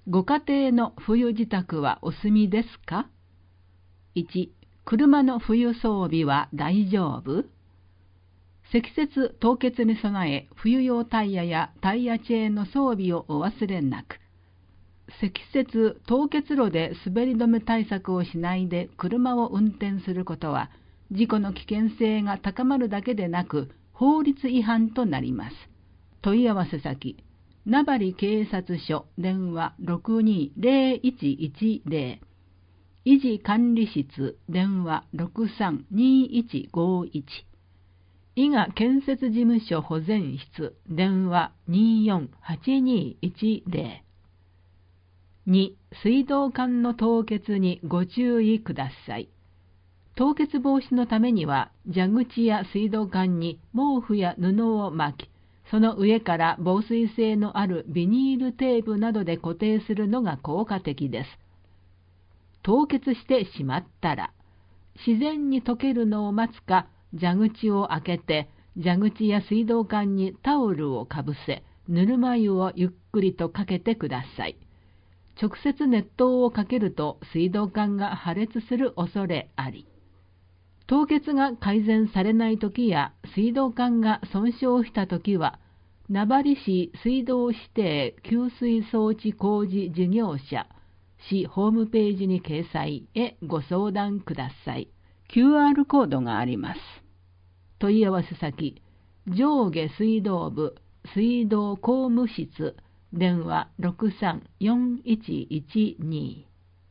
ご家庭の冬支度はお済みですか？ 1. 車の冬装備は大丈夫？積雪凍結に備え、冬用タイヤやタイヤチェーンの装備をお忘れなく。積雪凍結路で滑り止め対策をしないで車を運転することは、事故の危険性が高まるだけでなく、法律違反となります。問い合わせ先、名張警察署電話 620110、維持管理室電話 632151、伊賀建設事務所保全室電話 248210。2. 水道管の凍結にご注意ください。凍結防止のためには、蛇口や水道管に毛布や布を巻き、その上から防水性のあるビニールテープなどで固定するのが効果的です。凍結してしまったら、自然に溶けるのを待つか、蛇口を開けて、蛇口や水道管にタオルをかぶせ、ぬるま湯をゆっくりとかけてください。直接熱湯をかけると水道管が破裂する恐れあり。凍結が改善されないときや水道管が損傷したときは、名張市水道指定給水装置工事事業者市ホームページに掲載へご相談ください。QR コードがあります。問い合わせ先、上下水道部水道工務室電話 634112。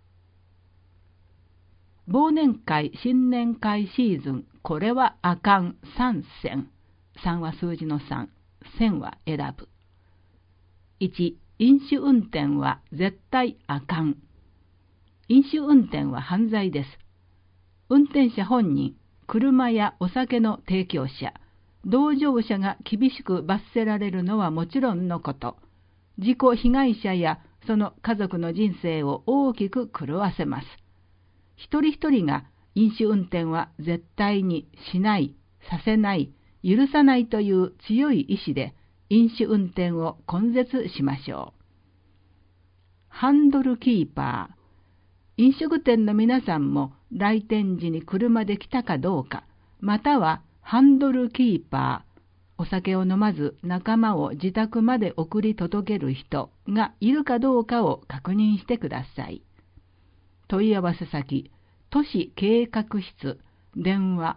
忘年会新年会シーズン、これはあかん3選。3は数字の3、選は選ぶ。1. 飲酒運転は絶対あかん。飲酒運転は犯罪です。運転者本人、車やお酒の提供者、同乗者が厳しく罰せられるのはもちろんのこと、事故被害者やその家族の人生を大きく狂わせます。一人一人が飲酒運転は絶対にしない、させない、許さないという強い意志で飲酒運転を根絶しましょう。ハンドルキーパー。飲食店の皆さんも来店時に車で来たかどうか、またはハンドルキーパー、お酒を飲まず仲間を自宅まで送り届ける人がいるかどうかを確認してください。問い合わせ先、都市計画室、電話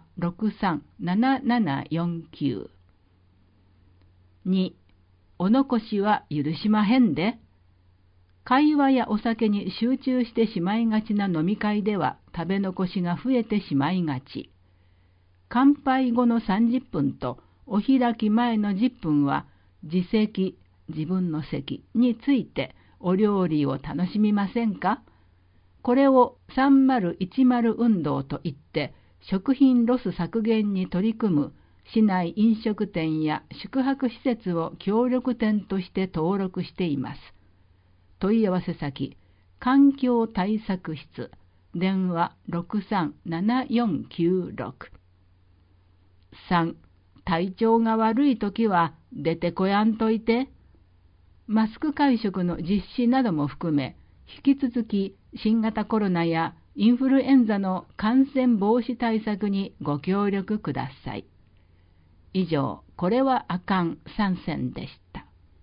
637749。2. お残しは許しまへんで。会話やお酒に集中してしまいがちな飲み会では食べ残しが増えてしまいがち。乾杯後の30分とお開き前の10分は自席、自分の席についてお料理を楽しみませんか？これを3010運動といって食品ロス削減に取り組む市内飲食店や宿泊施設を協力店として登録しています。問い合わせ先、環境対策室、電話 637496。3. 体調が悪いときは出てこやんといて。マスク会食の実施なども含め、引き続き新型コロナやインフルエンザの感染防止対策にご協力ください。以上、これはあかん3選でした。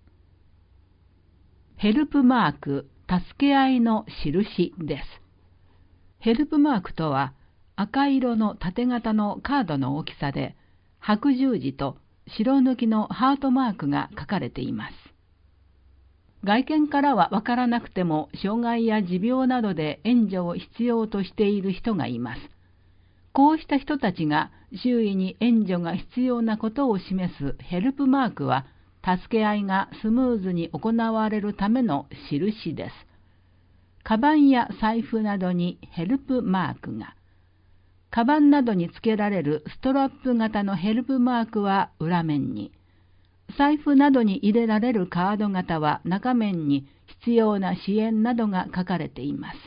ヘルプマーク、助け合いの印です。ヘルプマークとは、赤色の縦型のカードの大きさで、白十字と白抜きのハートマークが書かれています。外見からはわからなくても、障害や持病などで援助を必要としている人がいます。こうした人たちが周囲に援助が必要なことを示すヘルプマークは、助け合いがスムーズに行われるための印です。カバンや財布などにヘルプマークが。カバンなどにつけられるストラップ型のヘルプマークは裏面に。財布などに入れられるカード型は中面に必要な支援などが書かれています。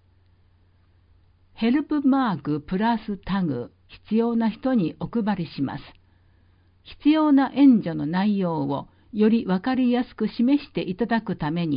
ヘルプマークプラスタグ、必要な人にお配りします。必要な援助の内容をよりわかりやすく示していただくために、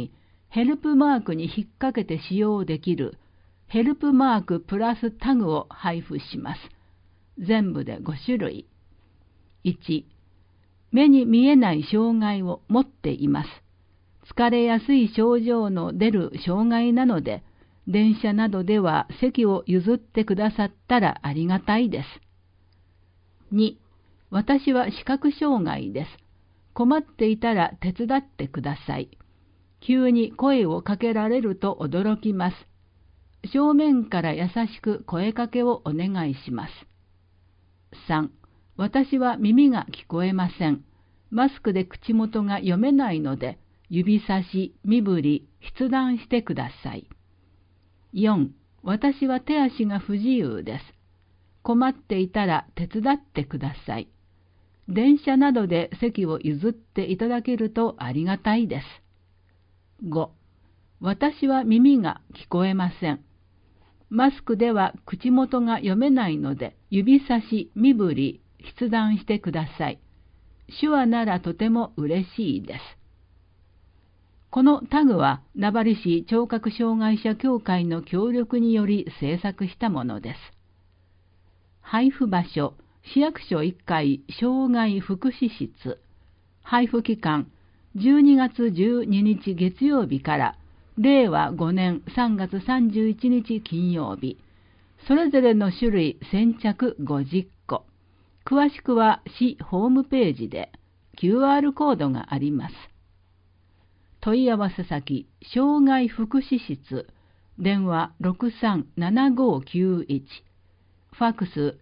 ヘルプマークに引っ掛けて使用できるヘルプマークプラスタグを配布します。全部で5種類。1、目に見えない障害を持っています。疲れやすい症状の出る障害なので、電車などでは席を譲ってくださったらありがたいです。2、私は視覚障害です。困っていたら手伝ってください。急に声をかけられると驚きます。正面から優しく声かけをお願いします。3、私は耳が聞こえません。マスクで口元が読めないので、指差し、身振り、筆談してください。4、私は手足が不自由です。困っていたら手伝ってください。電車などで席を譲っていただけるとありがたいです。5、私は耳が聞こえません。マスクでは口元が読めないので、指差し、身振り、筆談してください。手話ならとても嬉しいです。このタグは名張市聴覚障害者協会の協力により制作したものです。配布場所、市役所1階障害福祉室。配布期間、12月12日月曜日から令和5年3月31日金曜日。それぞれの種類先着50個。詳しくは市ホームページで QR コードがあります。問い合わせ先、障害福祉室、電話637591、ファックス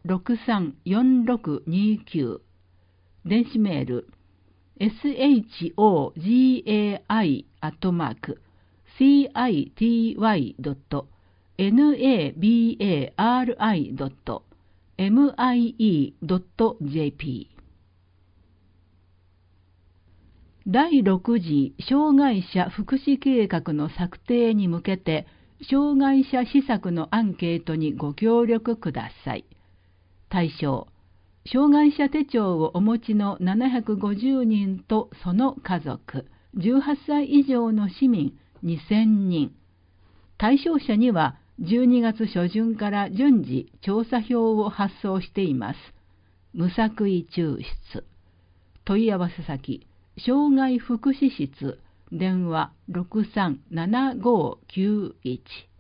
634629、電子メール、shogai@city.nabari.mie.jp。第6次障害者福祉計画の策定に向けて、障害者施策のアンケートにご協力ください。対象、障害者手帳をお持ちの750人とその家族、18歳以上の市民2000人。対象者には12月初旬から順次調査票を発送しています。無作為抽出。問い合わせ先、障害福祉室、電話637591。